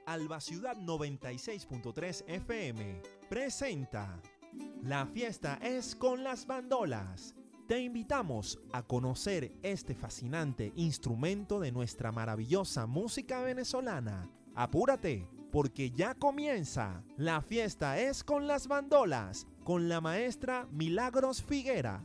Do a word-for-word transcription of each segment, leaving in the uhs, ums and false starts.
Alba Ciudad noventa y seis punto tres F M presenta La fiesta es con las bandolas. Te invitamos a conocer este fascinante instrumento de nuestra maravillosa música venezolana. Apúrate, porque ya comienza La fiesta es con las bandolas, con la maestra Milagros Figuera.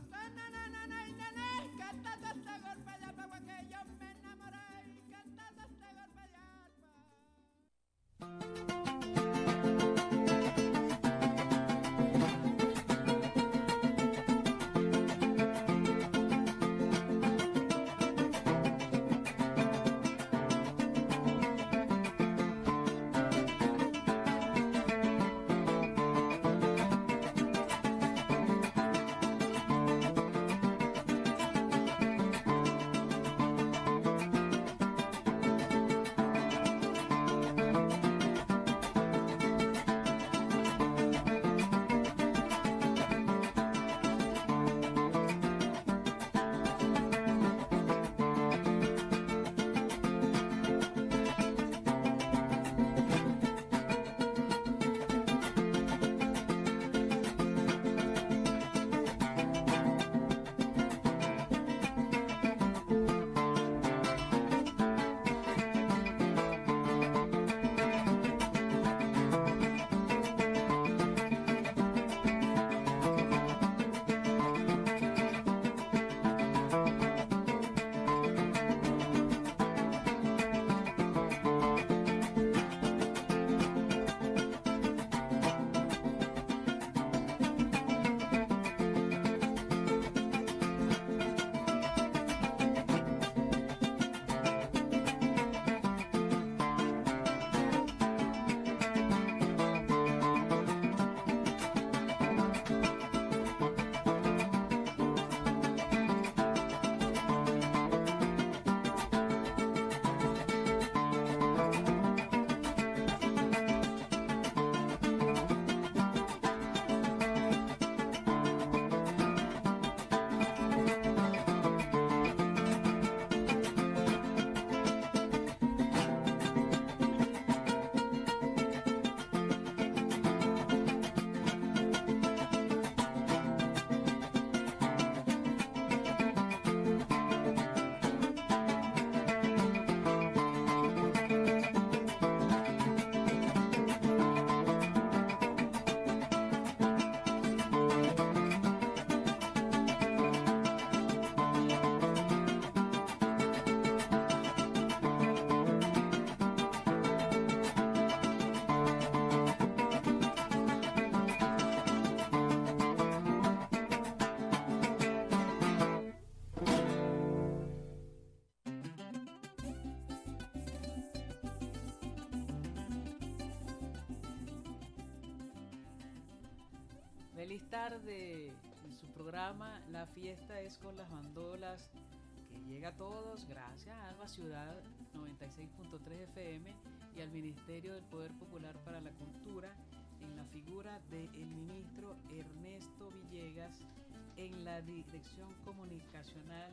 Feliz tarde en su programa La fiesta es con las bandolas, que llega a todos gracias a Alba Ciudad noventa y seis punto tres F M y al Ministerio del Poder Popular para la Cultura, en la figura del ministro Ernesto Villegas, en la dirección comunicacional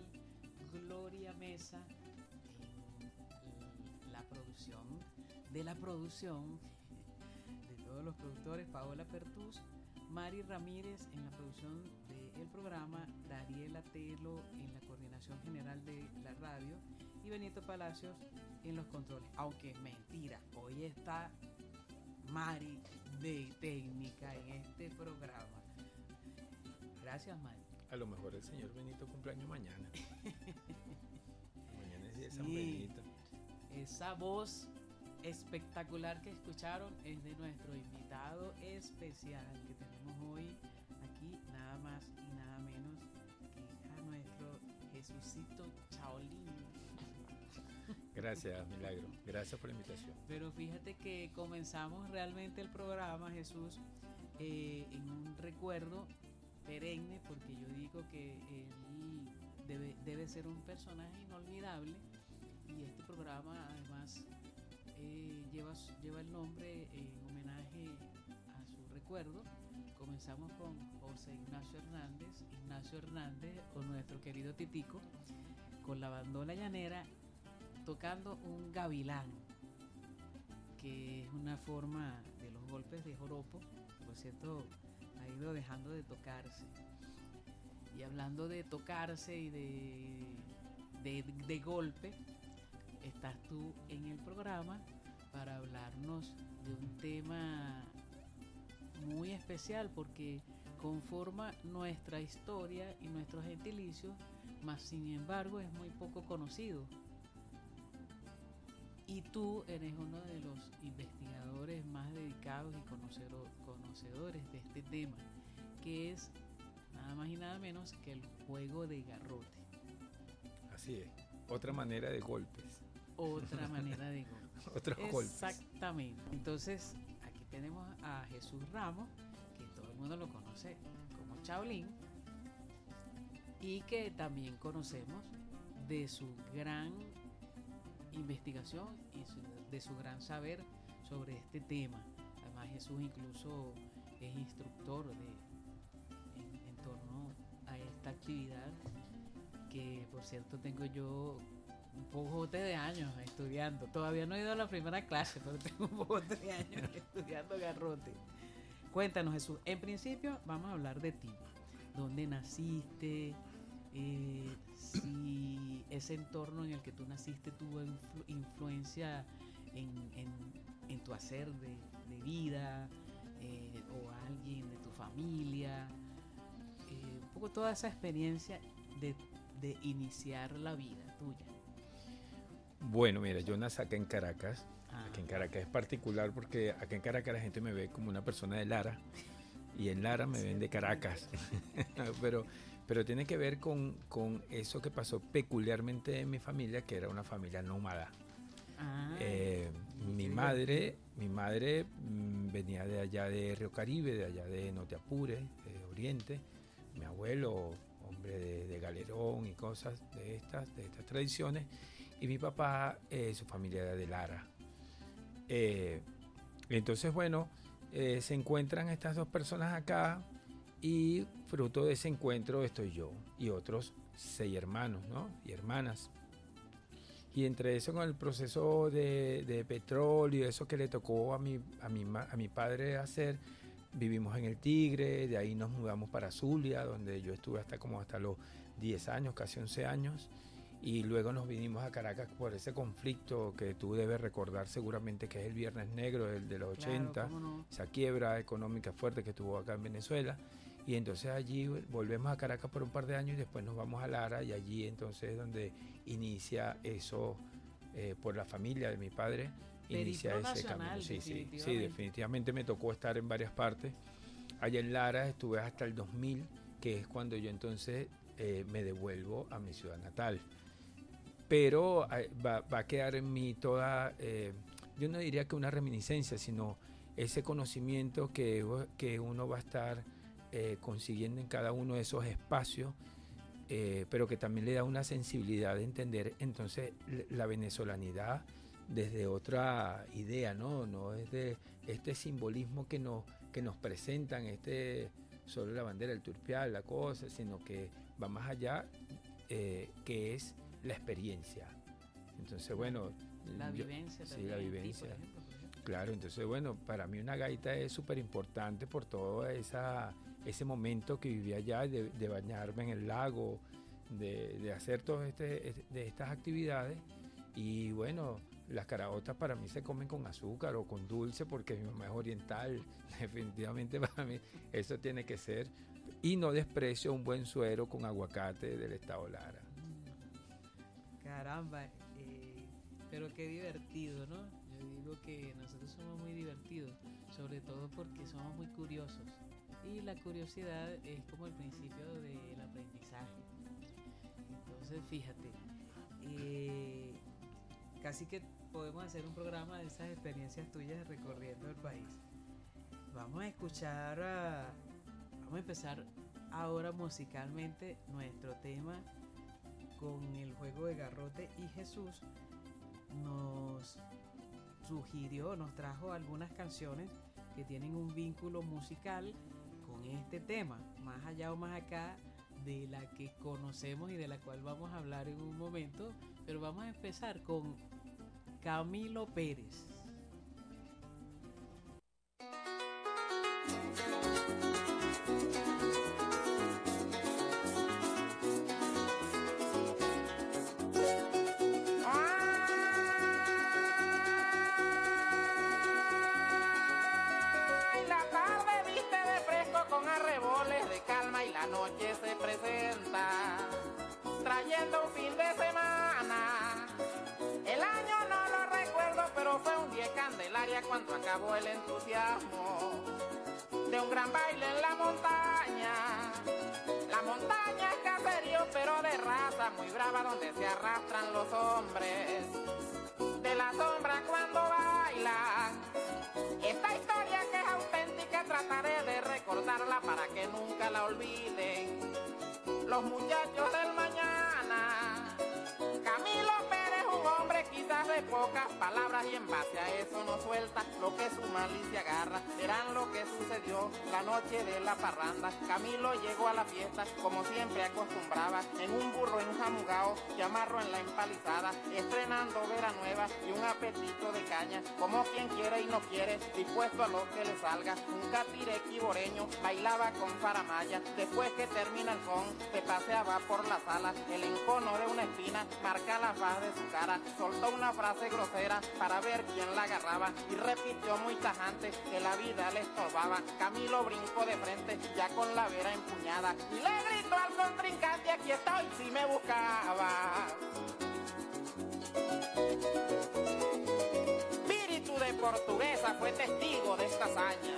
Gloria Mesa, en la producción de la producción de todos los productores, Paola Pertús, Mari Ramírez en la producción del programa, Dariela Telo en la coordinación general de la radio y Benito Palacios en los controles. Aunque es mentira, hoy está Mari de técnica en este programa. Gracias, Mari. A lo mejor el señor Benito cumpleaños mañana. Mañana es día de San Sí, Benito. esa voz espectacular que escucharon es de nuestro invitado especial que tenemos hoy aquí, nada más y nada menos que a nuestro Jesucito Chaolín. Gracias, Milagro. Gracias por la invitación. Pero fíjate que comenzamos realmente el programa, Jesús, eh, en un recuerdo perenne, porque yo digo que él debe, debe ser un personaje inolvidable, y este programa además Eh, lleva, lleva el nombre en homenaje a su recuerdo. Comenzamos con José Ignacio Hernández, Ignacio Hernández, o nuestro querido Titico, con la bandola llanera, tocando un gavilán, que que es una forma de los golpes de joropo. Por cierto, ha ido dejando de tocarse. Y hablando de tocarse y de, de, de golpe, estás tú en el programa para hablarnos de un tema muy especial porque conforma nuestra historia y nuestro gentilicio, mas sin embargo es muy poco conocido. Y tú eres uno de los investigadores más dedicados y conocedor, conocedores de este tema, que es nada más y nada menos que el juego de garrote. Así es, otra manera de golpes. Otra manera de golpes. Otros golpes. Exactamente. Entonces, aquí tenemos a Jesús Ramos, que todo el mundo lo conoce como Shaolin, y que también conocemos de su gran investigación y su, de su gran saber sobre este tema. Además, Jesús incluso es instructor de, en, en torno a esta actividad que, por cierto, tengo yo un pojote de años estudiando. Todavía no he ido a la primera clase, pero tengo un pojote de años estudiando garrote. Cuéntanos, Jesús. En principio, vamos a hablar de ti. ¿Dónde naciste? Eh, si ese entorno en el que tú naciste tuvo influ- influencia en, en, en tu hacer de, de vida, eh, o alguien de tu familia, eh, un poco toda esa experiencia de, de iniciar la vida tuya. Bueno, mira, yo nací acá en Caracas. Ah. Aquí en Caracas es particular porque acá en Caracas la gente me ve como una persona de Lara y en Lara me ven de Caracas. pero, pero tiene que ver con, con eso que pasó peculiarmente en mi familia, que era una familia nómada. Ah, Eh, mi madre, mi madre mm, venía de allá de Río Caribe, de allá de No Te Apures, de Oriente. Mi abuelo, hombre de, de galerón y cosas de estas, de estas tradiciones. Y mi papá, eh, su familia era de Lara. Eh, entonces, bueno, eh, se encuentran estas dos personas acá y fruto de ese encuentro estoy yo y otros seis hermanos, ¿no? Y hermanas. Y entre eso, con el proceso de, de petróleo, eso que le tocó a mi, a, mi, a mi padre hacer, vivimos en el Tigre, de ahí nos mudamos para Zulia, donde yo estuve hasta como hasta los diez años, casi once años, y luego nos vinimos a Caracas por ese conflicto que tú debes recordar seguramente, que es el Viernes Negro, el de los ochenta, claro, ¿cómo no? esa quiebra económica fuerte que tuvo acá en Venezuela. Y entonces allí volvemos a Caracas por un par de años y después nos vamos a Lara, y allí entonces es donde inicia eso, eh, por la familia de mi padre, inicia Periplo ese nacional, camino. Sí, sí, sí, definitivamente. definitivamente me tocó estar en varias partes. Allá en Lara estuve hasta el dos mil, que es cuando yo entonces eh, me devuelvo a mi ciudad natal. Pero eh, va, va a quedar en mí toda, eh, yo no diría que una reminiscencia, sino ese conocimiento que, que uno va a estar Eh, consiguiendo en cada uno de esos espacios, eh, pero que también le da una sensibilidad de entender entonces la venezolanidad desde otra idea, ¿no? No es de este simbolismo que nos, que nos presentan, este solo la bandera, el turpial, la cosa, sino que va más allá, eh, que es la experiencia. Entonces, bueno, La yo- vivencia sí, también. la en ti, vivencia. por ejemplo, por ejemplo. Claro, entonces bueno, para mí una gaita es súper importante por todo esa, ese momento que viví allá, de, de bañarme en el lago, de, de hacer todas este, de estas actividades. Y bueno, las caraotas para mí se comen con azúcar o con dulce porque mi mamá es oriental. Definitivamente para mí eso tiene que ser. Y no desprecio un buen suero con aguacate del estado Lara. Caramba, eh, pero qué divertido, ¿no? Yo digo que nosotros somos muy divertidos, sobre todo porque somos muy curiosos. Y la curiosidad es como el principio del aprendizaje. Entonces, fíjate, eh, casi que podemos hacer un programa de esas experiencias tuyas recorriendo el país. Vamos a escuchar, a, vamos a empezar ahora musicalmente nuestro tema con el juego de garrote, y Jesús nos sugirió, nos trajo algunas canciones que tienen un vínculo musical con este tema, más allá o más acá de la que conocemos y de la cual vamos a hablar en un momento, pero vamos a empezar con Camilo Pérez. noche se presenta, trayendo un fin de semana. El año no lo recuerdo, pero fue un día candelaria cuando acabó el entusiasmo de un gran baile en la montaña. La montaña es caserío, pero de raza muy brava, donde se arrastran los hombres de la sombra cuando bailan. Esta historia que es auténtica trataré de recordarla para que nunca la olviden los muchachos del mañana. Camilo Pérez, un hombre quizás de pocas palabras, y en base a eso no suelta lo que su malicia agarra. Verán lo que sucedió la noche de la parranda. Camilo llegó a la fiesta como siempre acostumbraba, en un burro enjamugado que amarró en la empalizada, estrenando vera nueva y un apetito de caña, como quien quiere y no quiere, dispuesto a lo que le salga. Un catirequi boreño bailaba con faramaya, después que termina el son se paseaba por la sala. El encono de una espina marca la faz de su cara, soltó una frase grosera para ver quién la agarraba y repitió muy tajante que la vida le estorbaba. Camilo brincó de frente ya con la vera empuñada y le gritó al contrincante: aquí estoy si me buscaba. Espíritu de Portuguesa fue testigo de esta hazaña.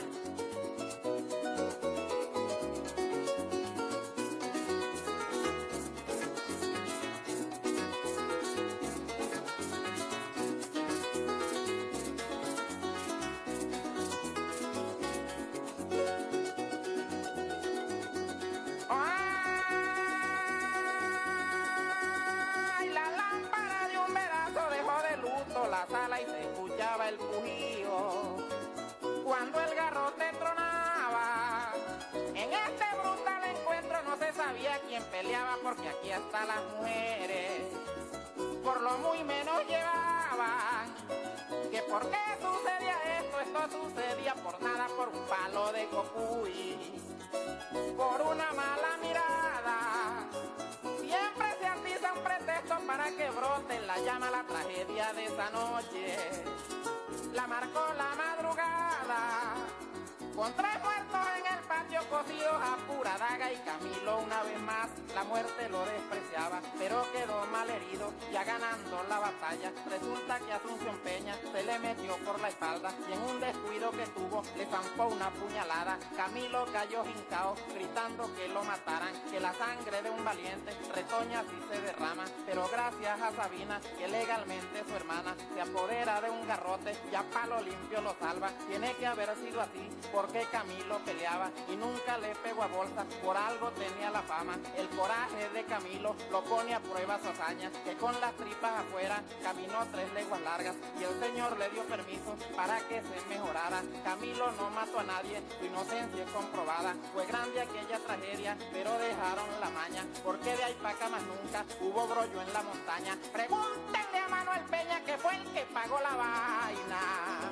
Y se escuchaba el pujío cuando el garrote tronaba. En este brutal encuentro no se sabía quién peleaba, porque aquí hasta las mujeres por lo muy menos llevaban. Que por qué sucedía esto, esto sucedía por nada, por un palo de cocuy, por una mala mirada. Siempre se atiza un pretexto para que brote la llama. La tragedia de esa noche la marcó la madrugada, con tres muertos en el patio cosidos a pura daga. Y Camilo una vez más la muerte lo despreciaba, pero quedó mal herido ya ganando la batalla. Resulta que Asunción Peña se le metió por la espalda y en un descuido que tuvo le zampó una puñalada. Camilo cayó hincao gritando que lo mataran, que la sangre de un valiente retoña si se derrama. Pero gracias a Sabina, que legalmente su hermana, se apodera de un garrote y a palo limpio lo salva. Tiene que haber sido así porque Camilo peleaba y nunca le pegó a bolsa, por algo tenía la fama. El coraje de Camilo lo pone a prueba su hazaña, que con las tripas afuera caminó tres leguas largas y el Señor le dio permiso para que se mejorara. Camilo no mató a nadie, su inocencia es comprobada. Fue grande aquella tragedia, pero dejaron la maña, porque de ahí pa' acá más nunca hubo brollo en la montaña. Pregúntenle a Manuel Peña, que fue el que pagó la vaina.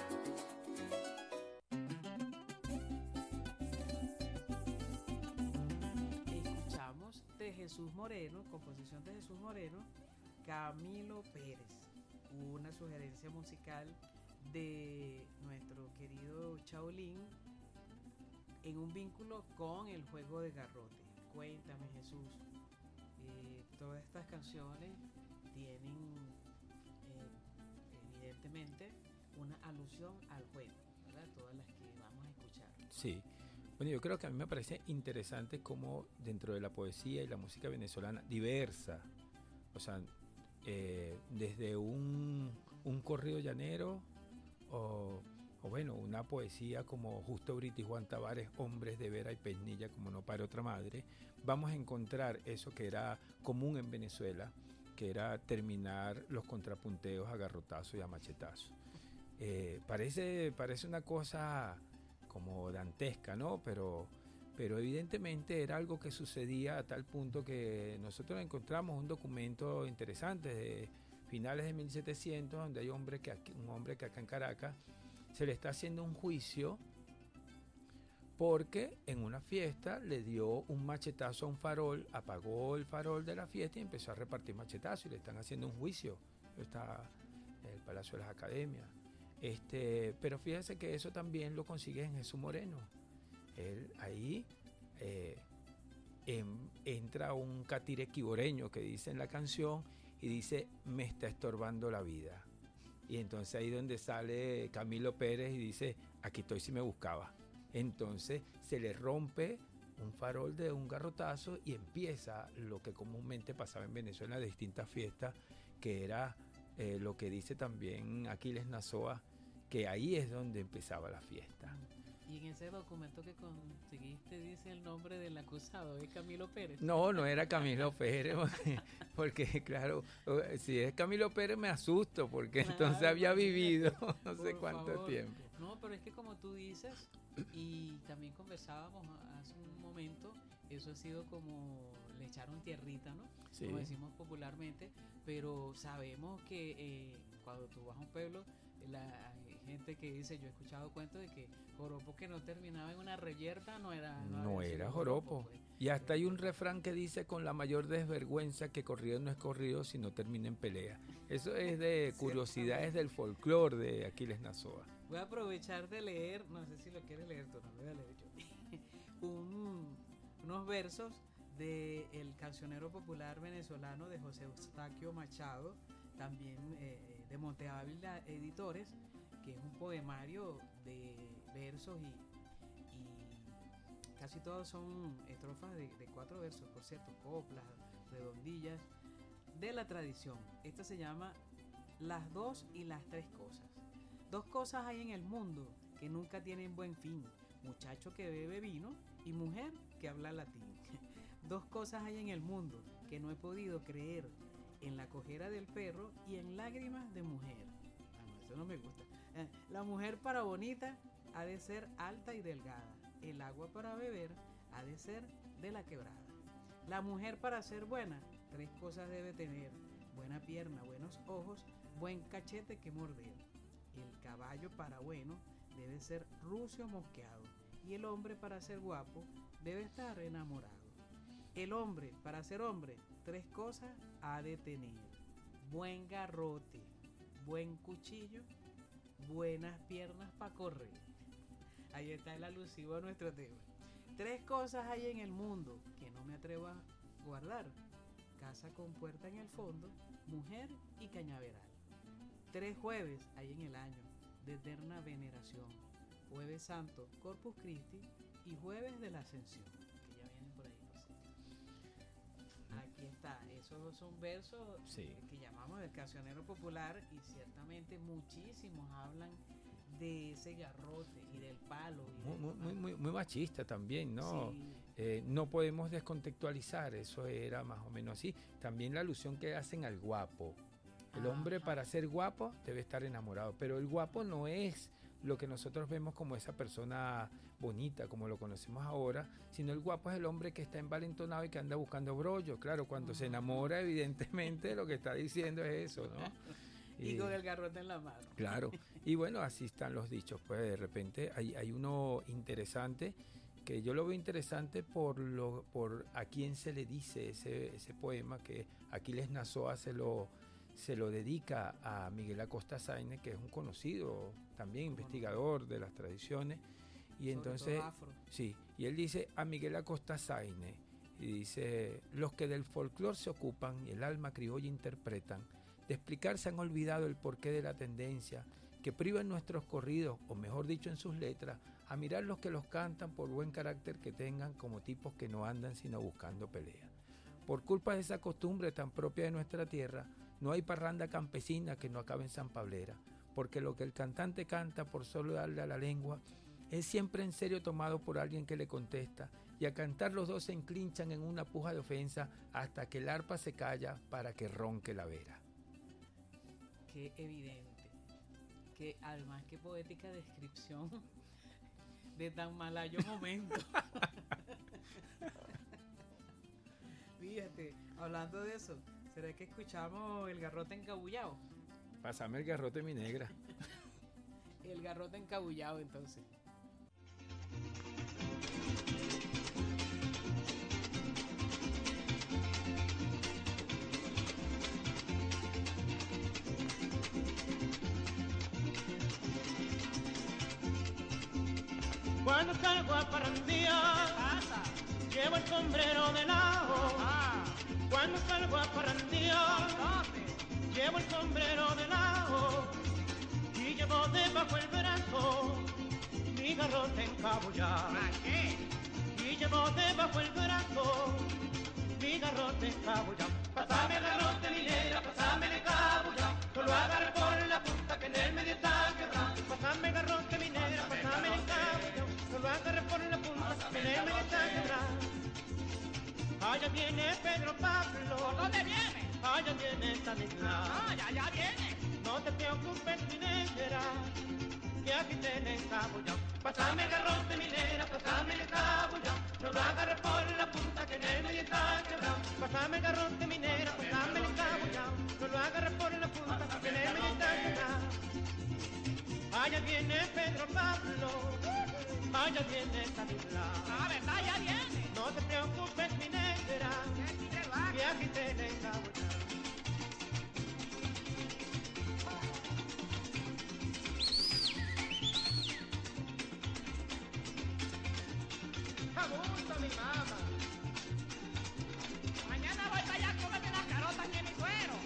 De Jesús Moreno, composición de Jesús Moreno, Camilo Pérez, una sugerencia musical de nuestro querido Chaolín en un vínculo con el juego de garrote. Cuéntame, Jesús, eh, todas estas canciones tienen eh, evidentemente una alusión al juego, ¿verdad? Todas las que vamos a escuchar. Sí. Bueno, yo creo que a mí me parece interesante cómo dentro de la poesía y la música venezolana diversa, o sea, eh, desde un, un corrido llanero o, o bueno, una poesía como Justo Brito y Juan Tavares, Hombres de Vera y Peinilla, como no pare otra madre, vamos a encontrar eso que era común en Venezuela, que era terminar los contrapunteos a garrotazo y a machetazo. Eh, parece, parece una cosa como dantesca, ¿no? Pero, pero evidentemente era algo que sucedía a tal punto que nosotros encontramos un documento interesante de finales de mil setecientos, donde hay hombre que aquí, un hombre que acá en Caracas se le está haciendo un juicio porque en una fiesta le dio un machetazo a un farol, apagó el farol de la fiesta y empezó a repartir machetazos y le están haciendo un juicio. Está en el Palacio de las Academias. Este, pero fíjese que eso también lo consigue en Jesús Moreno. Él ahí, eh, en, entra un catire quiboreño que dice en la canción y dice, me está estorbando la vida. Y entonces ahí donde sale Camilo Pérez y dice, aquí estoy si me buscaba. Entonces se le rompe un farol de un garrotazo y empieza lo que comúnmente pasaba en Venezuela en distintas fiestas, que era eh, lo que dice también Aquiles Nazoa, que ahí es donde empezaba la fiesta. Y en ese documento que conseguiste dice el nombre del acusado, ¿es Camilo Pérez? No, no era Camilo Pérez, porque, porque claro, si es Camilo Pérez me asusto, porque claro, entonces había vivido no sé cuánto favor. tiempo. No, pero es que como tú dices, y también conversábamos hace un momento, eso ha sido como le echaron tierrita, ¿no? Sí. Como decimos popularmente, pero sabemos que eh, cuando tú vas a un pueblo, la hay gente que dice, yo he escuchado cuentos de que joropo que no terminaba en una reyerta no era no, no era joropo, joropo pues. Y hasta hay un refrán que dice, con la mayor desvergüenza, que corrido no es corrido si no termina en pelea. Eso es de curiosidades del folclore de Aquiles Nazoa. Voy a aprovechar de leer, no sé si lo quieres leer tú, no lo voy a leer yo, un, unos versos de el cancionero popular venezolano de José Eustaquio Machado, también eh, de Monte Ávila Editores, que es un poemario de versos y, y casi todos son estrofas de, de cuatro versos, por cierto, coplas, redondillas, de la tradición. Esta se llama Las dos y las tres cosas. Dos cosas hay en el mundo que nunca tienen buen fin, muchacho que bebe vino y mujer que habla latín. Dos cosas hay en el mundo que no he podido creer, en la cojera del perro y en lágrimas de mujer. Ah, no, eso no me gusta. Eh, la mujer para bonita ha de ser alta y delgada. El agua para beber ha de ser de la quebrada. La mujer para ser buena, tres cosas debe tener: buena pierna, buenos ojos, buen cachete que morder. El caballo para bueno debe ser rucio mosqueado. Y el hombre para ser guapo debe estar enamorado. El hombre para ser hombre, tres cosas ha de tener: buen garrote, buen cuchillo, buenas piernas para correr. Ahí está el alusivo a nuestro tema. Tres cosas hay en el mundo que no me atrevo a guardar: casa con puerta en el fondo, mujer y cañaveral. Tres jueves hay en el año de eterna veneración: Jueves Santo, Corpus Christi, y Jueves de la Ascensión, que ya vienen por ahí, no sé. Aquí está, esos son versos sí. que llamamos del cancionero popular, y ciertamente muchísimos hablan de ese garrote y del palo. Y muy, del muy, muy, muy machista también, ¿no? Sí. Eh, no podemos descontextualizar, eso era más o menos así. También la alusión que hacen al guapo. El hombre Ajá. para ser guapo debe estar enamorado, pero el guapo no es lo que nosotros vemos como esa persona bonita, como lo conocemos ahora, sino el guapo es el hombre que está envalentonado y que anda buscando brollo. Claro, cuando uh-huh. se enamora, evidentemente lo que está diciendo es eso, ¿no? Y, y con el garrote en la mano. Claro, y bueno, así están los dichos. Pues de repente hay, hay uno interesante, que yo lo veo interesante por lo por a quién se le dice ese, ese poema, que Aquiles Nazoa se lo... se lo dedica a Miguel Acosta Sáenz, que es un conocido también investigador de las tradiciones, y entonces sí, y él dice a Miguel Acosta Sáenz, y dice: los que del folclore se ocupan y el alma criolla interpretan, de explicar se han olvidado el porqué de la tendencia que priva en nuestros corridos, o mejor dicho en sus letras, a mirar los que los cantan por buen carácter que tengan, como tipos que no andan sino buscando pelea. Por culpa de esa costumbre tan propia de nuestra tierra, no hay parranda campesina que no acabe en San Pablera, porque lo que el cantante canta por solo darle a la lengua es siempre en serio tomado por alguien que le contesta, y a cantar los dos se enclinchan en una puja de ofensa hasta que el arpa se calla para que ronque la vera. Qué evidente, que además qué poética descripción de tan malayo momento. Fíjate, hablando de eso, ¿será que escuchamos el garrote encabullado? Pásame el garrote, mi negra. El garrote encabullado, entonces. Cuando salgo a parrandear, Llevo el sombrero de lado ah. cuando salgo a parrandear. Llevo el sombrero de lado y llevo debajo el brazo mi garrote encabullado. Y llevo debajo el brazo mi garrote encabullado. Pásame el garrote, minera, pásame el encabullado. Solo agarre por la punta que en el medio está quebrado. Pásame el garrote, minera, pásame el encabullado. Solo agarre por la punta que en el medio está quebrado. Allá viene Pedro Pablo. ¿Por dónde viene? Allá viene Stanislao. Ah, ya, ya viene. No te preocupes, minera, que aquí tenés encabullado. Pásame el garrote, minera, pásame el encabullado. No lo agarre por la punta que en el medio está quebrado. Pásame el garrote, minera, pásame el encabullado. No lo agarre por la punta que en el medio está quebrado. Allá viene Pedro Pablo. Allá viene Stanislao. Ah, verdad, ya viene. No te preocupes, minera, que aquí tenés encabullado. Abuso, mi mamá. Mañana voy para allá a comerme las carotas que mi suero.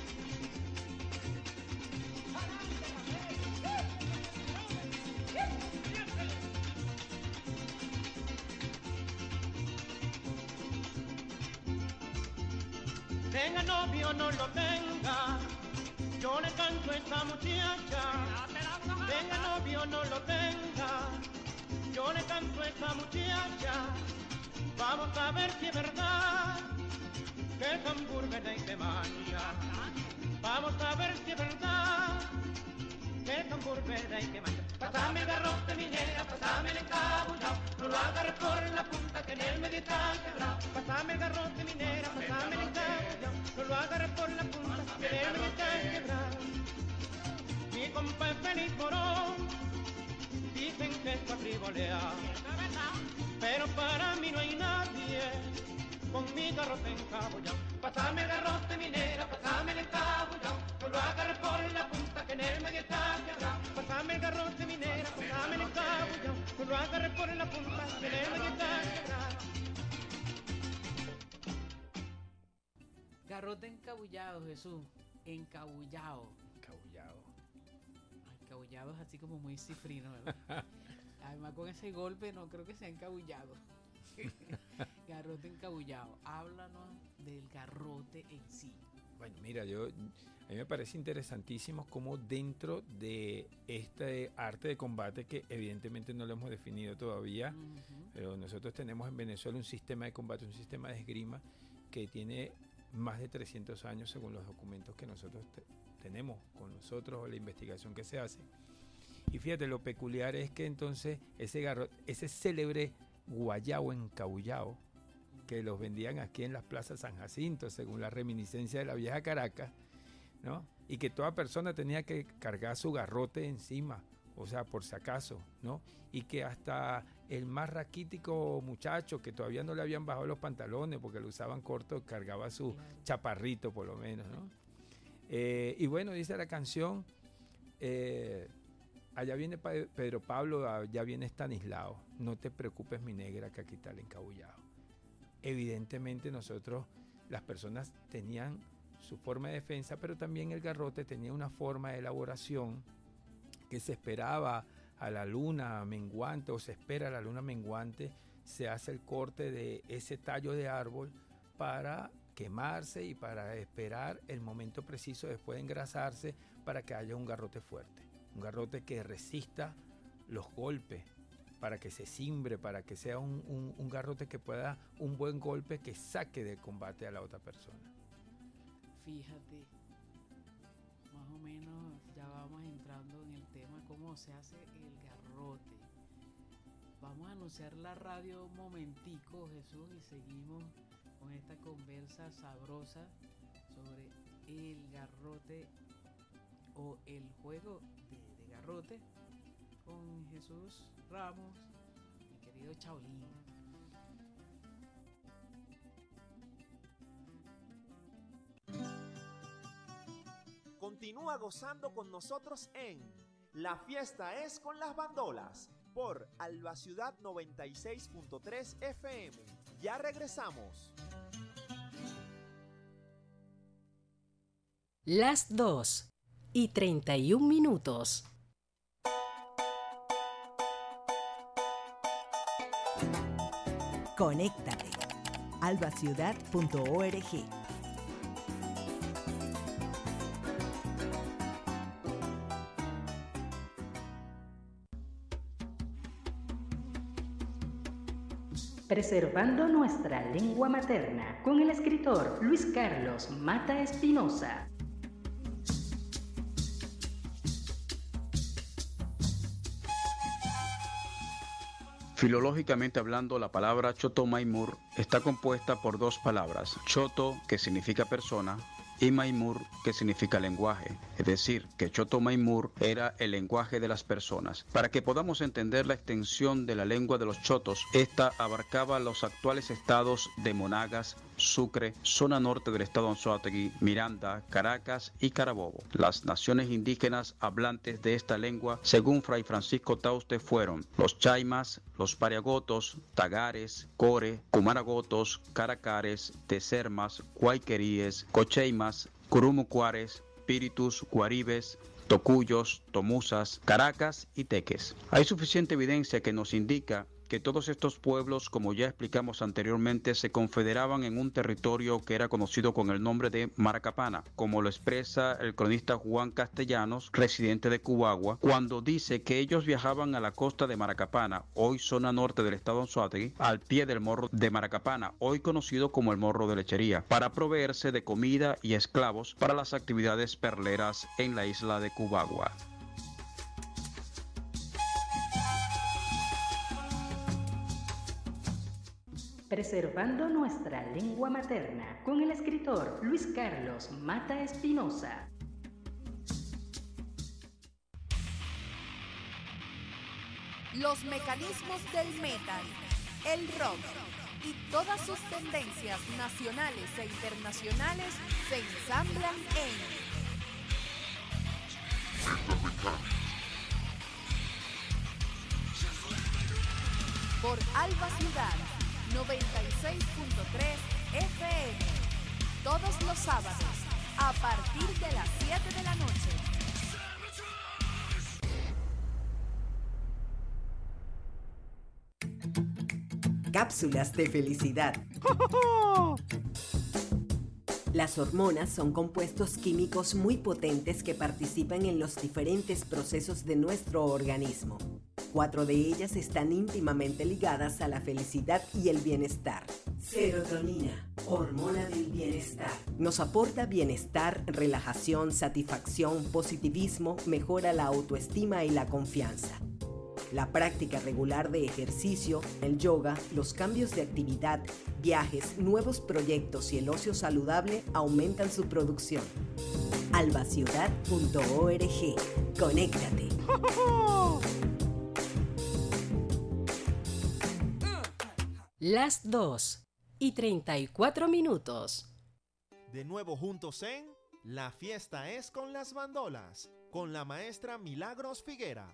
Tenga novio, no lo tenga, yo le canto a esta muchacha. Tenga novio, no lo tenga, yo le canto a esta muchacha. Vamos a ver si es verdad que es hamburguesa y se mancha. Vamos a ver si es verdad que es hamburguesa y se mancha. Pásame el garrote, minera, pásame el encabullado. No lo agarres por la punta que en el medio está quebrado. Pásame el garrote, minera, pásame el encabullado. No lo agarres por la punta que en el medio está quebrado. Mi compa es Félix Morón, dicen que es patribolea, pero para mí no hay nadie con mi garrote encabullado. Pásame el garrote, minera, pásame el encabullado. No lo agarres por la punta que en el medio está quebrado. Pásame el garrote, minera, pásame el encabullado. No lo agarres por la punta que en el medio está quebrado. Garrote encabullado, Jesús. Encabullado. Encabullado. Encabullado es así como muy cifrino, ¿verdad? Además con ese golpe no creo que sea encabullado. Garrote encabullado. Háblanos del garrote en sí. Bueno, mira, yo a mí me parece interesantísimo cómo dentro de este arte de combate, que evidentemente no lo hemos definido todavía, uh-huh. pero nosotros tenemos en Venezuela un sistema de combate, un sistema de esgrima que tiene más de trescientos años según los documentos que nosotros te- tenemos con nosotros o la investigación que se hace. Y fíjate, lo peculiar es que entonces ese garrote, ese célebre guayao encabullado, que los vendían aquí en las plazas San Jacinto, según la reminiscencia de la vieja Caracas, ¿no? Y que toda persona tenía que cargar su garrote encima, o sea, por si acaso, ¿no? Y que hasta el más raquítico muchacho, que todavía no le habían bajado los pantalones porque lo usaban corto, cargaba su chaparrito por lo menos, ¿no? Eh, y bueno, dice la canción, eh, allá viene Pedro Pablo, allá viene Stanislao, no te preocupes mi negra que aquí está el encabullado. Evidentemente nosotros, las personas tenían su forma de defensa, pero también el garrote tenía una forma de elaboración que se esperaba a la luna menguante, o se espera a la luna menguante, se hace el corte de ese tallo de árbol para quemarse y para esperar el momento preciso después de engrasarse para que haya un garrote fuerte, un garrote que resista los golpes, para que se cimbre, para que sea un, un, un garrote que pueda, un buen golpe que saque del combate a la otra persona. Fíjate, más o menos ya vamos entrando en el tema, cómo se hace el garrote. Vamos a anunciar la radio un momentico, Jesús, y seguimos con esta conversa sabrosa sobre el garrote o el juego de, de garrote con Jesús Ramos, mi querido Chaolín. Continúa gozando con nosotros en La Fiesta es con las Bandolas por Alba Ciudad noventa y seis punto tres F M. Ya regresamos. Las dos y treinta y un minutos. Conéctate. alba ciudad punto org. Preservando nuestra lengua materna con el escritor Luis Carlos Mata Espinosa. Filológicamente hablando, la palabra Choto-Maimur está compuesta por dos palabras, Choto, que significa persona, y Maimur, que significa lenguaje, es decir, que Choto-Maimur era el lenguaje de las personas. Para que podamos entender la extensión de la lengua de los chotos, esta abarcaba los actuales estados de Monagas, Sucre, zona norte del estado Anzoátegui, Miranda, Caracas y Carabobo. Las naciones indígenas hablantes de esta lengua, según Fray Francisco Tauste, fueron los Chaymas, los Pariagotos, Tagares, Core, Cumaragotos, Caracares, Tesermas, Guayqueríes, Cocheimas, Curumucuares, Píritus, Guaribes, Tocuyos, Tomusas, Caracas y Teques. Hay suficiente evidencia que nos indica que todos estos pueblos, como ya explicamos anteriormente, se confederaban en un territorio que era conocido con el nombre de Maracapana, como lo expresa el cronista Juan Castellanos, residente de Cubagua, cuando dice que ellos viajaban a la costa de Maracapana, hoy zona norte del estado Anzoátegui, al pie del morro de Maracapana, hoy conocido como el Morro de Lechería, para proveerse de comida y esclavos para las actividades perleras en la isla de Cubagua. Preservando nuestra lengua materna con el escritor Luis Carlos Mata Espinosa. Los mecanismos del metal, el rock y todas sus tendencias nacionales e internacionales se ensamblan en por Alba Ciudad noventa y seis punto tres F M, todos los sábados a partir de las siete de la noche. Cápsulas de felicidad. Las hormonas son compuestos químicos muy potentes que participan en los diferentes procesos de nuestro organismo. Cuatro de ellas están íntimamente ligadas a la felicidad y el bienestar. Serotonina, hormona del bienestar. Nos aporta bienestar, relajación, satisfacción, positivismo, mejora la autoestima y la confianza. La práctica regular de ejercicio, el yoga, los cambios de actividad, viajes, nuevos proyectos y el ocio saludable aumentan su producción. alba ciudad punto org. Conéctate. Las dos y treinta y cuatro minutos. De nuevo juntos en La Fiesta es con las Bandolas, con la maestra Milagros Figuera.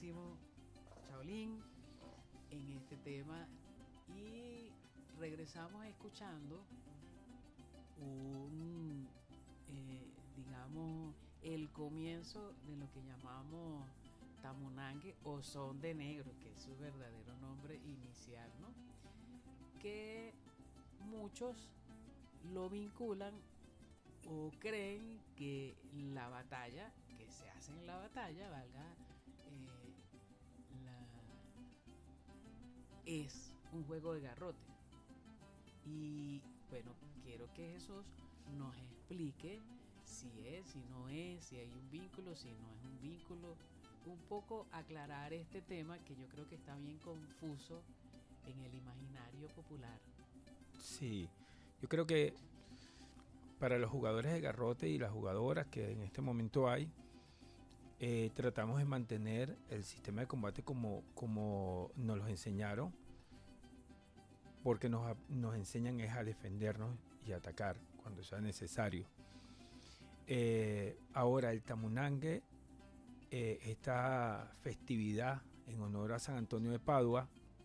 muchísimo, Shaolin, en este tema y regresamos escuchando un, eh, digamos, el comienzo de lo que llamamos tamunangue o son de negro, que es su verdadero nombre inicial, ¿no? Que muchos lo vinculan o creen que la batalla, que se hace en la batalla, valga, eh, la, es un juego de garrote. Y bueno, quiero que Jesús nos explique si es, si no es, si hay un vínculo, si no es un vínculo, un poco aclarar este tema que yo creo que está bien confuso en el imaginario popular. Sí, yo creo que para los jugadores de garrote y las jugadoras que en este momento hay, eh, tratamos de mantener el sistema de combate como, como nos los enseñaron, porque nos, nos enseñan es a defendernos y atacar cuando sea necesario. Eh, ahora el tamunangue, eh, esta festividad en honor a San Antonio de Padua,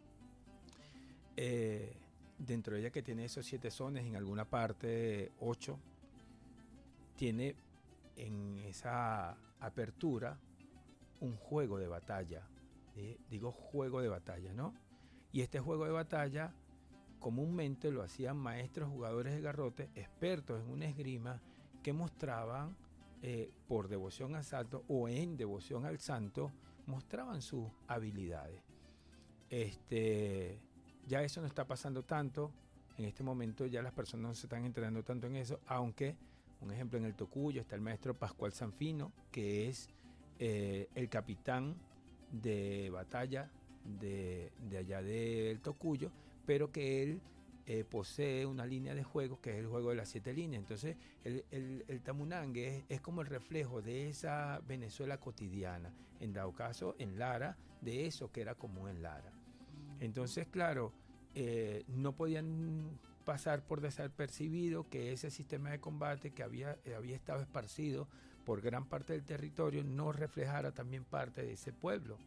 eh, dentro de ella que tiene esos siete sones, en alguna parte ocho, tiene en esa apertura un juego de batalla, ¿sí? Digo juego de batalla, ¿no? Y este juego de batalla comúnmente lo hacían maestros jugadores de garrote, expertos en una esgrima, que mostraban eh, por devoción al santo o en devoción al santo, mostraban sus habilidades. Este, ya eso no está pasando tanto, en este momento ya las personas no se están entrenando tanto en eso, aunque, un ejemplo, en el Tocuyo está el maestro Pascual Sanfino, que es eh, el capitán de batalla de, de allá del Tocuyo, pero que él eh, posee una línea de juego que es el juego de las siete líneas. Entonces el, el, el tamunangue es, es como el reflejo de esa Venezuela cotidiana, en dado caso en Lara, de eso que era común en Lara. Entonces, claro, eh, no podían pasar por desapercibido que ese sistema de combate que había, eh, había estado esparcido por gran parte del territorio no reflejara también parte de ese pueblo.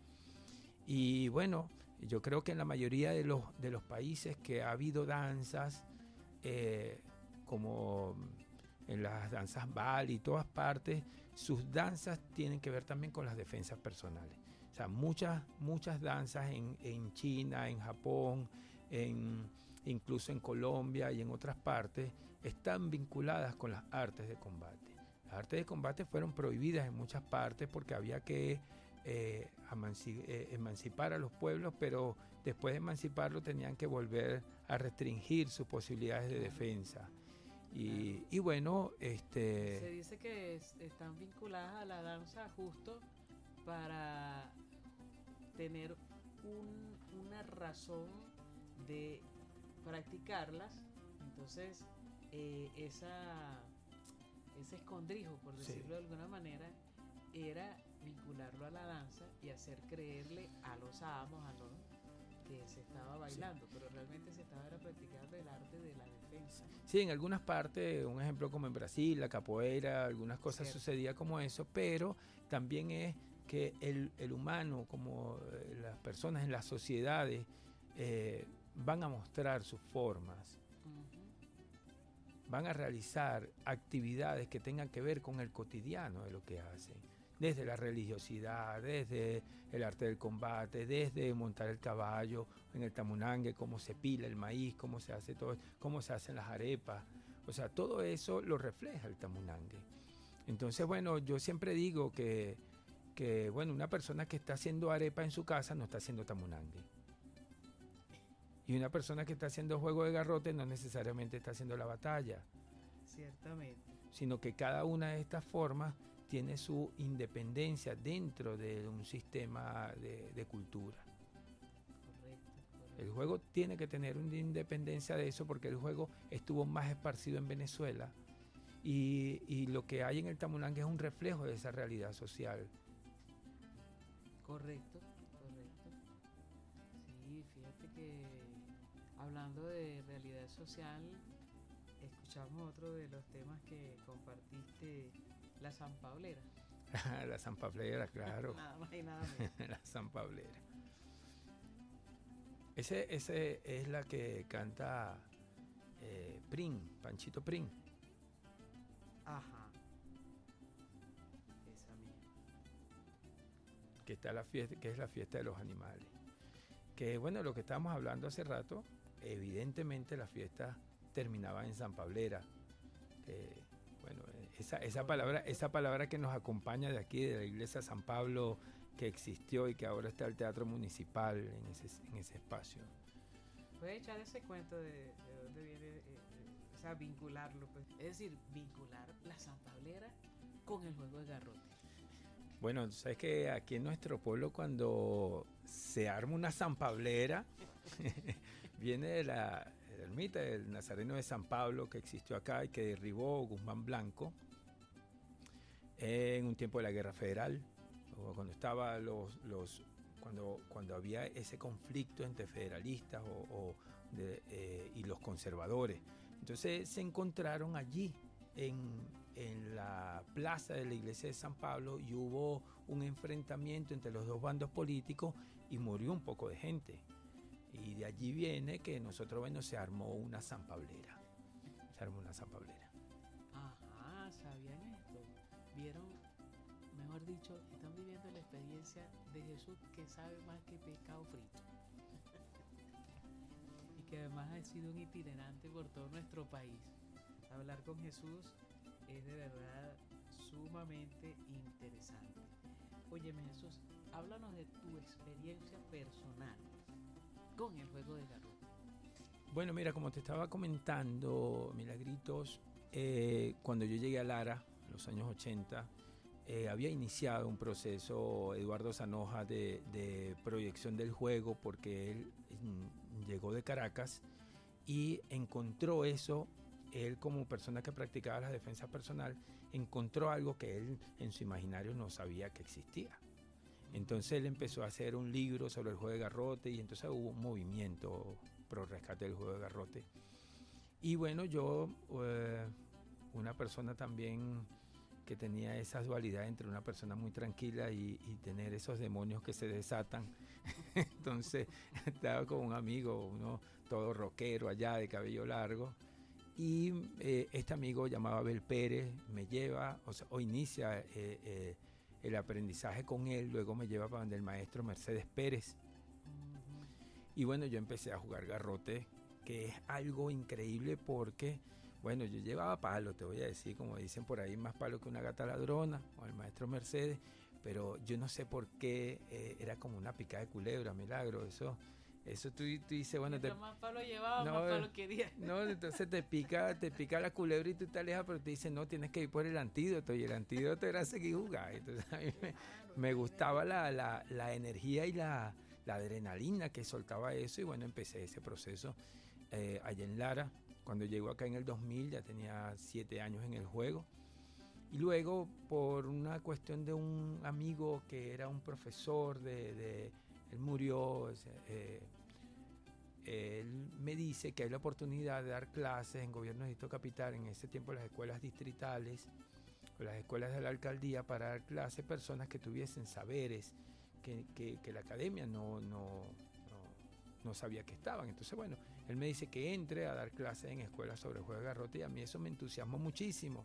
Y bueno, yo creo que en la mayoría de los, de los países que ha habido danzas, eh, como en las danzas Bali y todas partes, sus danzas tienen que ver también con las defensas personales. O sea, muchas, muchas danzas en, en China, en Japón, en, incluso en Colombia y en otras partes, están vinculadas con las artes de combate. Las artes de combate fueron prohibidas en muchas partes porque había que eh, emanci- eh, emancipar a los pueblos, pero después de emanciparlo tenían que volver a restringir sus posibilidades de defensa. Y, y bueno, este... Se dice que es, están vinculadas a la danza justo para tener un, una razón de practicarlas. Entonces, eh, esa, ese escondrijo, por decirlo sí. de alguna manera, era vincularlo a la danza y hacer creerle a los amos, a los que se estaba bailando, sí. pero realmente se estaba era practicando el arte de la defensa. Sí, en algunas partes, un ejemplo como en Brasil, la capoeira, algunas cosas Cierto. sucedía como eso, pero también es que el, el humano, como las personas en las sociedades, eh, van a mostrar sus formas, uh-huh. van a realizar actividades que tengan que ver con el cotidiano de lo que hacen. Desde la religiosidad, desde el arte del combate, desde montar el caballo, en el tamunangue, cómo se pila el maíz, cómo se hace todo, cómo se hacen las arepas. O sea, todo eso lo refleja el tamunangue. Entonces, bueno, yo siempre digo que, que bueno, una persona que está haciendo arepa en su casa no está haciendo tamunangue. Y una persona que está haciendo juego de garrote no necesariamente está haciendo la batalla. Ciertamente. Sino que cada una de estas formas tiene su independencia dentro de un sistema de, de cultura. Correcto, correcto. El juego tiene que tener una independencia de eso porque el juego estuvo más esparcido en Venezuela y, y lo que hay en el tamunangue es un reflejo de esa realidad social. Correcto, correcto. Sí, fíjate que hablando de realidad social, escuchamos otro de los temas que compartiste, la San Paulera. La zampablera, claro. Nada más y nada menos. La zampablera. Ese, ese es la que canta eh, Prin, Panchito Prin. Ajá. Esa misma. Que está la fiesta, que es la fiesta de los animales. Que bueno, lo que estábamos hablando hace rato, evidentemente la fiesta terminaba en Zampablera. Eh, bueno, esa, esa palabra, esa palabra que nos acompaña de aquí, de la iglesia San Pablo, que existió y que ahora está el Teatro Municipal en ese, en ese espacio. Puedes echar ese cuento de, de dónde viene, eh, eh, o sea, vincularlo, pues. Es decir, vincular la zampablera con el juego de garrote. Bueno, sabes que aquí en nuestro pueblo cuando se arma una zampablera, viene de la, de la ermita del Nazareno de San Pablo que existió acá y que derribó Guzmán Blanco en un tiempo de la Guerra Federal. Cuando estaba los, los cuando, cuando había ese conflicto entre federalistas o, o de, eh, y los conservadores. Entonces se encontraron allí en, en la plaza de la iglesia de San Pablo y hubo un enfrentamiento entre los dos bandos políticos y murió un poco de gente. Y de allí viene que nosotros, bueno, se armó una zampablera. Se armó una zampablera. Ajá, ¿sabían esto? ¿Vieron? Mejor dicho, están viviendo la experiencia de Jesús que sabe más que pescado frito. Y que además ha sido un itinerante por todo nuestro país. Hablar con Jesús es de verdad sumamente interesante. Óyeme, Jesús, háblanos de tu experiencia personal con el juego de garrote. Bueno, mira, como te estaba comentando, Milagritos, eh, cuando yo llegué a Lara, en los años ochenta, Eh, había iniciado un proceso Eduardo Zanoja de, de proyección del juego porque él mm, llegó de Caracas y encontró eso, él como persona que practicaba la defensa personal, encontró algo que él en su imaginario no sabía que existía. Entonces él empezó a hacer un libro sobre el juego de garrote y entonces hubo un movimiento pro rescate del juego de garrote. Y bueno, yo, eh, una persona también que tenía esa dualidad entre una persona muy tranquila y, y tener esos demonios que se desatan. Entonces estaba con un amigo, uno todo rockero allá de cabello largo, y eh, este amigo llamado Abel Pérez me lleva, o, sea, o inicia eh, eh, el aprendizaje con él, luego me lleva para donde el maestro Mercedes Pérez. Y bueno, yo empecé a jugar garrote, que es algo increíble porque bueno, yo llevaba palo, te voy a decir, como dicen por ahí, más palo que una gata ladrona, o el maestro Mercedes, pero yo no sé por qué eh, era como una picada de culebra, Milagro, eso, eso tú, tú dices, bueno, te, más palo llevaba, no, más palo quería. No, entonces te pica, te pica la culebra y tú te alejas, pero te dicen, no, tienes que ir por el antídoto, y el antídoto era seguir jugando. Entonces a mí me, me gustaba la, la, la energía y la, la adrenalina que soltaba eso, y bueno, empecé ese proceso eh, allá en Lara. Cuando llegó acá en el dos mil ya tenía siete años en el juego. Y luego, por una cuestión de un amigo que era un profesor, de, de él murió, eh, él me dice que hay la oportunidad de dar clases en Gobierno de Distrito Capital, en ese tiempo las escuelas distritales, o las escuelas de la alcaldía, para dar clases a personas que tuviesen saberes, que, que, que la academia no, no, no, no sabía que estaban. Entonces, bueno, él me dice que entre a dar clases en escuelas sobre el juego de garrote y a mí eso me entusiasmó muchísimo.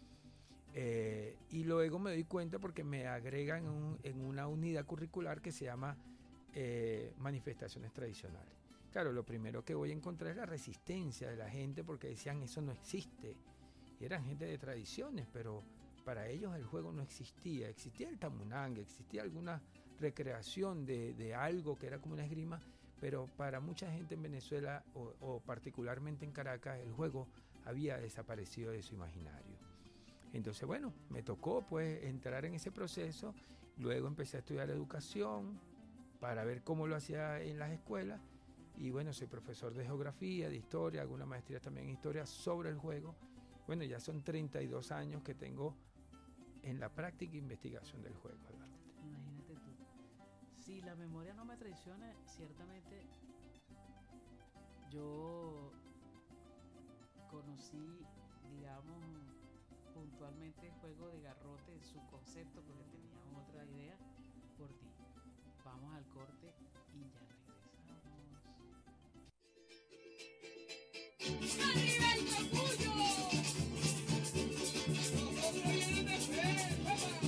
Eh, y luego me doy cuenta porque me agregan en, un, en una unidad curricular que se llama eh, manifestaciones tradicionales. Claro, lo primero que voy a encontrar es la resistencia de la gente porque decían eso no existe. Y eran gente de tradiciones, pero para ellos el juego no existía. Existía el tamunanga, existía alguna recreación de, de algo que era como una esgrima, pero para mucha gente en Venezuela o, o particularmente en Caracas el juego había desaparecido de su imaginario. Entonces, bueno, me tocó pues entrar en ese proceso, luego empecé a estudiar educación para ver cómo lo hacía en las escuelas y bueno, soy profesor de geografía, de historia, alguna maestría también en historia sobre el juego. Bueno, ya son treinta y dos años que tengo en la práctica e investigación del juego. Imagínate tú. Si la memoria no me traiciona, ciertamente yo conocí, digamos, puntualmente juego de garrote, su concepto, porque teníamos otra idea, por ti. Vamos al corte y ya regresamos. ¡Arriba el capullo! ¡Nosotros vienen de fe! ¡Papá!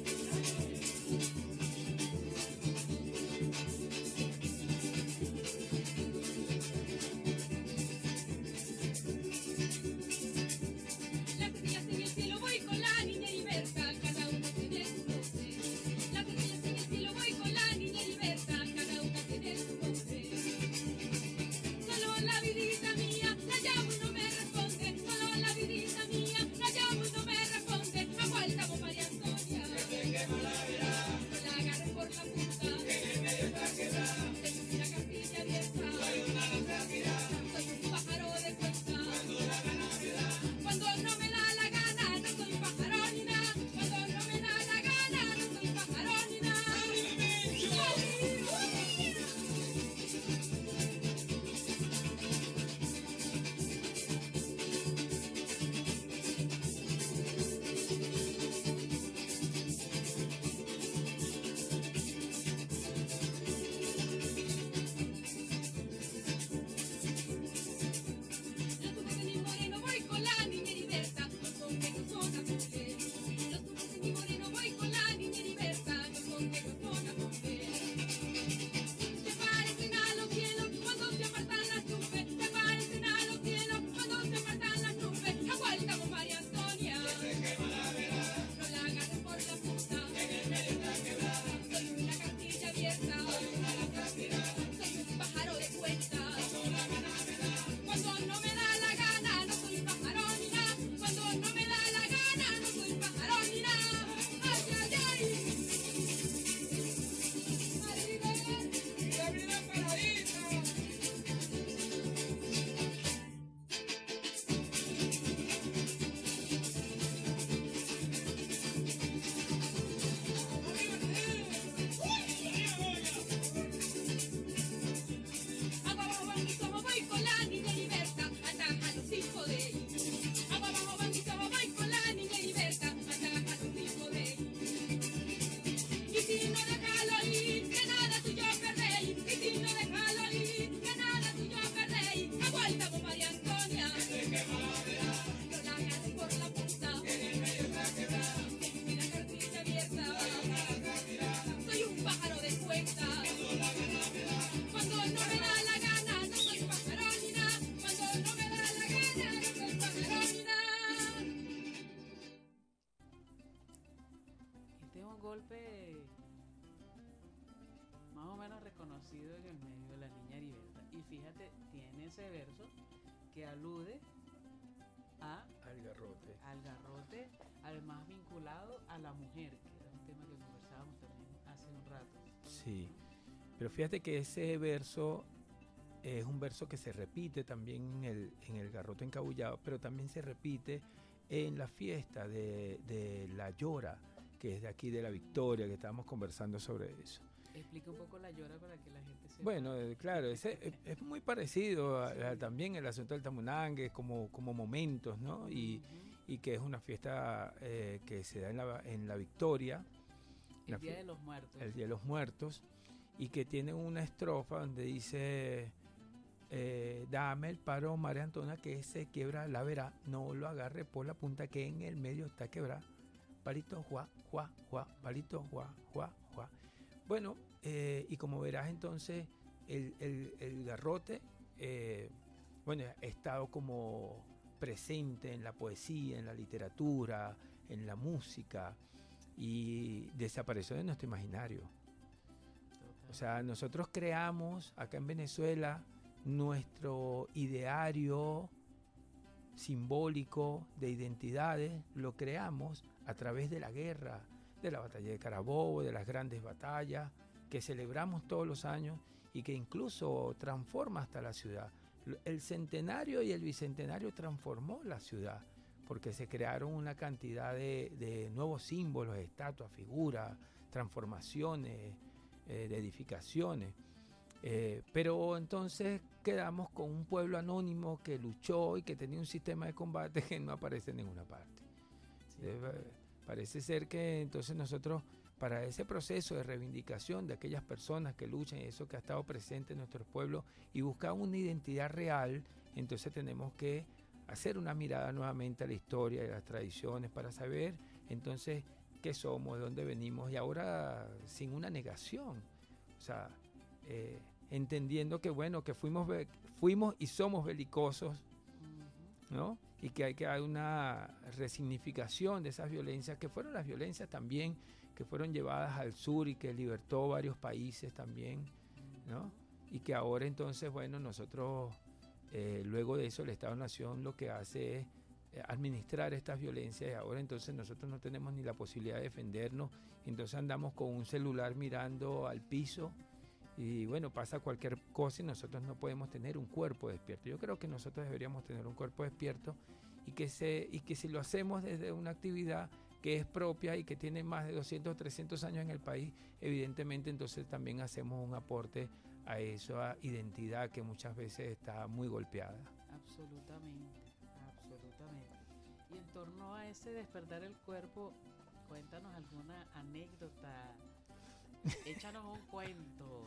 Reconocido en el medio de la niña Heriberta, y fíjate, tiene ese verso que alude a al garrote, al garrote, al más vinculado a la mujer, que era un tema que conversábamos también hace un rato. Sí, pero fíjate que ese verso es un verso que se repite también en el, en el garrote encabullado, pero también se repite en la fiesta de, de La Llora, que es de aquí de La Victoria, que estábamos conversando sobre eso. Explica un poco La Llora para que la gente sepa. Bueno, eh, claro, ese, es, es muy parecido a, a, también el asunto del Tamunangue, como, como momentos, ¿no? Y, uh-huh. y que es una fiesta eh, que se da en la, en la Victoria. El Día de los Muertos. El Día de los Muertos, y que tiene una estrofa donde dice, eh, dame el paro, María Antona, que se quiebra la vera, no lo agarre por la punta que en el medio está quebrada. Palito, juá, juá, juá, palito, juá, juá, juá. Bueno, eh, y como verás entonces, el, el, el garrote, eh, bueno, ha estado como presente en la poesía, en la literatura, en la música, y desapareció de nuestro imaginario. O sea, nosotros creamos acá en Venezuela nuestro ideario simbólico de identidades, lo creamos a través de la guerra, de la batalla de Carabobo, de las grandes batallas que celebramos todos los años y que incluso transforma hasta la ciudad. El centenario y el bicentenario transformó la ciudad porque se crearon una cantidad de, de nuevos símbolos, estatuas, figuras, transformaciones, eh, de edificaciones. Eh, pero entonces quedamos con un pueblo anónimo que luchó y que tenía un sistema de combate que no aparece en ninguna parte. Debe, parece ser que entonces nosotros, para ese proceso de reivindicación de aquellas personas que luchan y eso que ha estado presente en nuestros pueblos y buscar una identidad real, entonces tenemos que hacer una mirada nuevamente a la historia y a las tradiciones para saber entonces qué somos, de dónde venimos y ahora sin una negación, o sea, eh, entendiendo que bueno, que fuimos, fuimos y somos belicosos, ¿no? Y que hay que dar una resignificación de esas violencias, que fueron las violencias también que fueron llevadas al sur y que libertó varios países también, ¿no? Y que ahora entonces, bueno, nosotros, eh, luego de eso, el Estado-Nación lo que hace es eh, administrar estas violencias y ahora entonces nosotros no tenemos ni la posibilidad de defendernos, entonces andamos con un celular mirando al piso y bueno, pasa cualquier cosa y nosotros no podemos tener un cuerpo despierto. Yo creo que nosotros deberíamos tener un cuerpo despierto y que, se, y que si lo hacemos desde una actividad que es propia y que tiene más de doscientos, trescientos años en el país, evidentemente entonces también hacemos un aporte a esa identidad que muchas veces está muy golpeada. Absolutamente, absolutamente. Y en torno a ese despertar el cuerpo, cuéntanos alguna anécdota, échanos un cuento.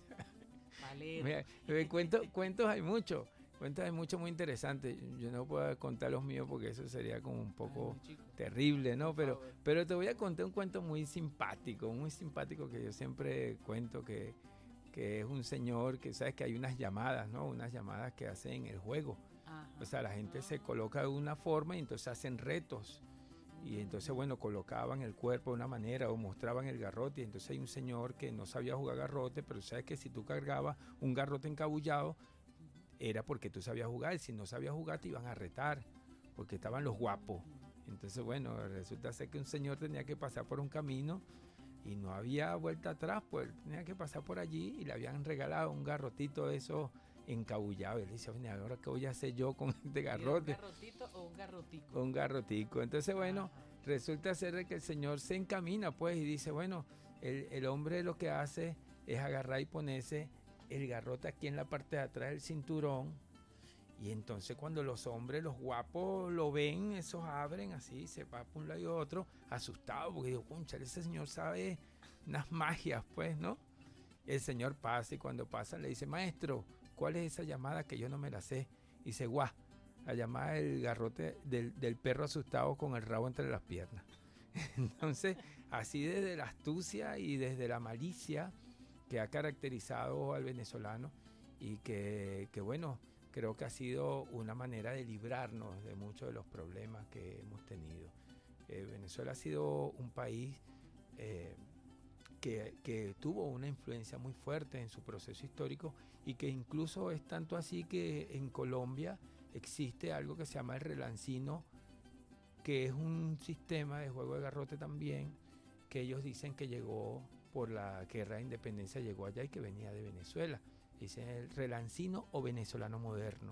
Valero. Mira, cuento, cuentos hay muchos. Cuentos hay mucho muy interesante. Yo no puedo contar los míos porque eso sería como un poco Ay, terrible, ¿no? Pero, pero te voy a contar un cuento muy simpático, muy simpático que yo siempre cuento que, que es un señor que sabes que hay unas llamadas, ¿no? Unas llamadas que hacen el juego. Ajá. O sea, la gente se coloca de una forma y entonces hacen retos. Y entonces, bueno, colocaban el cuerpo de una manera o mostraban el garrote. Y entonces hay un señor que no sabía jugar garrote, pero sabes que si tú cargabas un garrote encabullado, era porque tú sabías jugar, si no sabías jugar te iban a retar, porque estaban los guapos. Entonces, bueno, resulta ser que un señor tenía que pasar por un camino y no había vuelta atrás, pues tenía que pasar por allí y le habían regalado un garrotito de esos encabullados. Y él dice, bueno, ahora qué voy a hacer yo con este garrote. ¿Un garrotito o un garrotico? Un garrotico. Entonces, bueno, Ajá. resulta ser que el señor se encamina, pues, y dice, bueno, el, el hombre lo que hace es agarrar y ponerse el garrote aquí en la parte de atrás del cinturón y entonces cuando los hombres, los guapos lo ven, esos abren así, se va por un lado y otro, asustados porque digo, concha, ese señor sabe unas magias, pues, ¿no? El señor pasa y cuando pasa le dice, maestro, ¿cuál es esa llamada que yo no me la sé? Y dice, guau, la llamada del garrote del, del perro asustado con el rabo entre las piernas. Entonces, así desde la astucia y desde la malicia que ha caracterizado al venezolano y que, que, bueno, creo que ha sido una manera de librarnos de muchos de los problemas que hemos tenido. Eh, Venezuela ha sido un país eh, que, que tuvo una influencia muy fuerte en su proceso histórico y que incluso es tanto así que en Colombia existe algo que se llama el relancino, que es un sistema de juego de garrote también, que ellos dicen que llegó por la guerra de independencia, llegó allá y que venía de Venezuela. Dicen el relancino o venezolano moderno.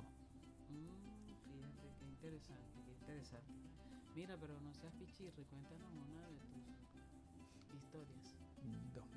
Mm, fíjate, qué interesante, qué interesante. Mira, pero no seas pichirre, cuéntanos una de tus historias. Dos.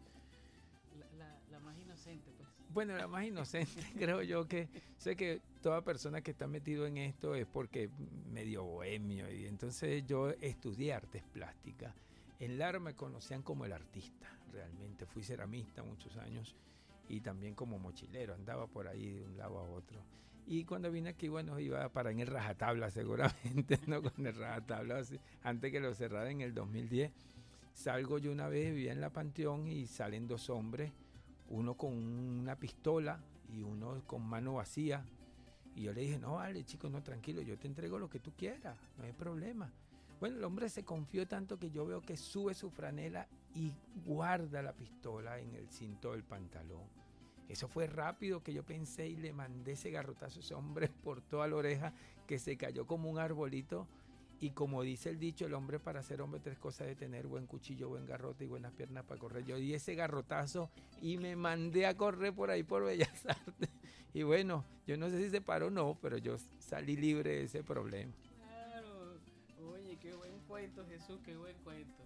La, la, la más inocente, pues. Bueno, la más inocente, creo yo que sé que toda persona que está metido en esto es porque medio bohemio y entonces yo estudié artes plásticas. En Lara me conocían como el artista, realmente. Fui ceramista muchos años y también como mochilero, andaba por ahí de un lado a otro. Y cuando vine aquí, bueno, iba para en el rajatabla seguramente, ¿no? Con el rajatabla, así, antes que lo cerrara en el dos mil diez. Salgo yo una vez, vivía en la Panteón y salen dos hombres, uno con una pistola y uno con mano vacía. Y yo le dije, no, vale, chico, no, tranquilo, yo te entrego lo que tú quieras, no hay problema. Bueno, el hombre se confió tanto que yo veo que sube su franela y guarda la pistola en el cinto del pantalón. Eso fue rápido que yo pensé y le mandé ese garrotazo a ese hombre por toda la oreja que se cayó como un arbolito. Y como dice el dicho, el hombre para ser hombre tres cosas de tener: buen cuchillo, buen garrote y buenas piernas para correr. Yo di ese garrotazo y me mandé a correr por ahí por Bellas Artes. Y bueno, yo no sé si se paró o no, pero yo salí libre de ese problema. Claro. Oye, qué buen cuento, Jesús, qué buen cuento.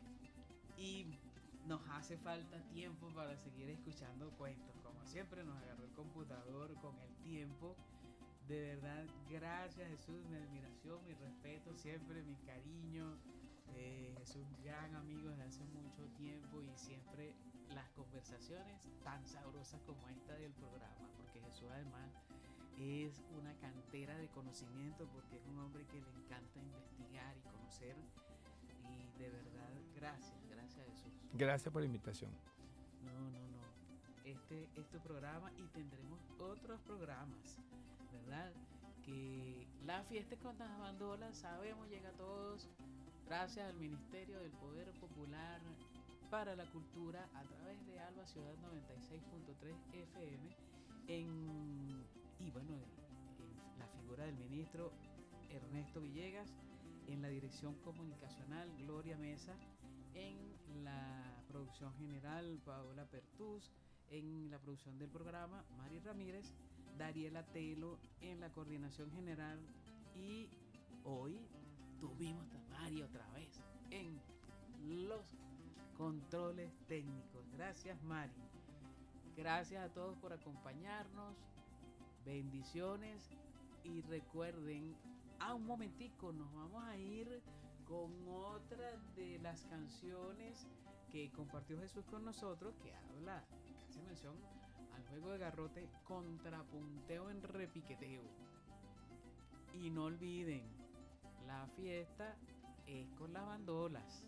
Y nos hace falta tiempo para seguir escuchando cuentos. Como siempre, nos agarró el computador con el tiempo De verdad, gracias Jesús, mi admiración, mi respeto, siempre mi cariño. Eh, Jesús, gran amigo desde hace mucho tiempo y siempre las conversaciones tan sabrosas como esta del programa, porque Jesús además es una cantera de conocimiento, porque es un hombre que le encanta investigar y conocer. Y de verdad, gracias, gracias Jesús. Gracias por la invitación. No, no, no. Este es tu programa y tendremos otros programas, ¿verdad? Que la fiesta con las bandolas, sabemos, llega a todos gracias al Ministerio del Poder Popular para la Cultura a través de Alba Ciudad noventa y seis punto tres F M en, y bueno, en la figura del ministro Ernesto Villegas, en la dirección comunicacional Gloria Mesa, en la producción general Paola Pertús, en la producción del programa Mari Ramírez, Dariela Telo en la coordinación general, y hoy tuvimos a Mari otra vez en los controles técnicos. Gracias Mari, gracias a todos por acompañarnos, bendiciones, y recuerden, a un momentico nos vamos a ir con otra de las canciones que compartió Jesús con nosotros, que habla, hace mención al juego de garrote, contrapunteo en repiqueteo. Y no olviden, la fiesta es con las bandolas.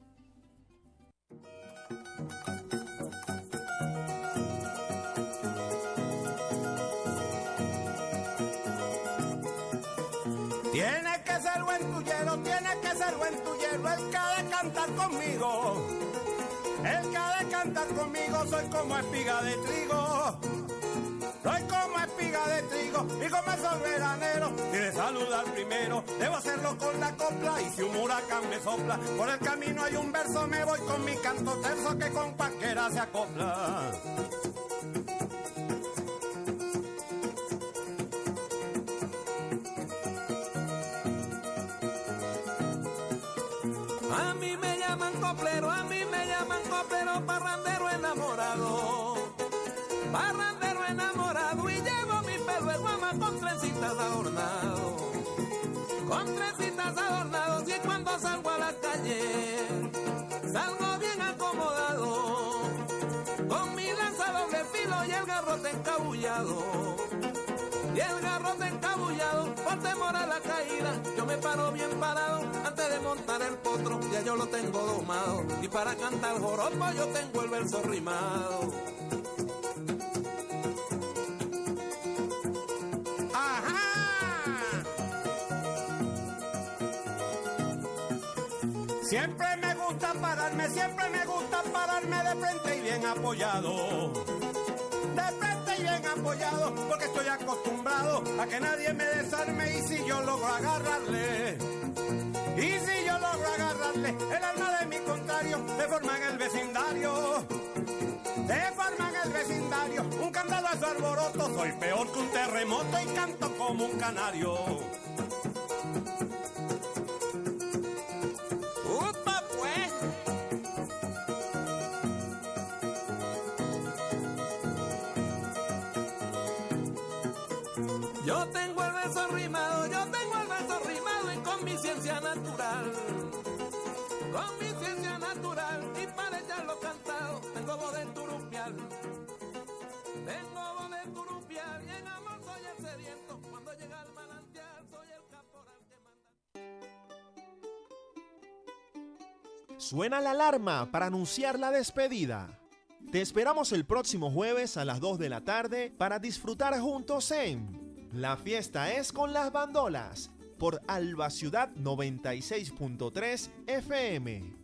Tienes que ser buen tuyero, tienes que ser buen tuyero, el que ha de cantar conmigo, el que ha de cantar conmigo. Soy como espiga de trigo, soy como espiga de trigo, y como el veranero, y de saludar primero, debo hacerlo con la copla, y si un huracán me sopla, por el camino hay un verso, me voy con mi canto terzo, que con cualquiera se acopla. A mí me llaman coplero, a mí me llaman coplero, parrandero enamorado, parrandero enamorado, y llevo mi pelo de guama con trencitas adornado, con trencitas adornados, y cuando salgo a la calle, salgo bien acomodado, con mi lanza doble filo y el garrote encabullado, y el garrote encabullado, por temor a la caída, yo me paro bien parado, antes de montar el potro, ya yo lo tengo domado, y para cantar joropo yo tengo el verso rimado. ¡Ajá! Siempre me gusta pararme, siempre me gusta pararme de frente y bien apoyado, de frente y bien apoyado, porque estoy acostumbrado a que nadie me desarme, y si yo logro agarrarle, y si yo logro agarrarle el alma de mi contrario, se forma en el vecindario, se forma en el vecindario un candado a su alboroto, soy peor que un terremoto y canto como un canario. ¡Upa pues! Yo tengo el verso rimado, yo tengo el verso rimado, y con mi ciencia natural, con mi ciencia natural, y para echarlo cantado, tengo voz de turupial, tengo voz de turupial, y en amor soy el sediento, cuando llega el manantial, soy el caporal que manda. Suena la alarma para anunciar la despedida. Te esperamos el próximo jueves a las dos de la tarde para disfrutar juntos en La Fiesta es con las bandolas por Alba Ciudad noventa y seis punto tres F M.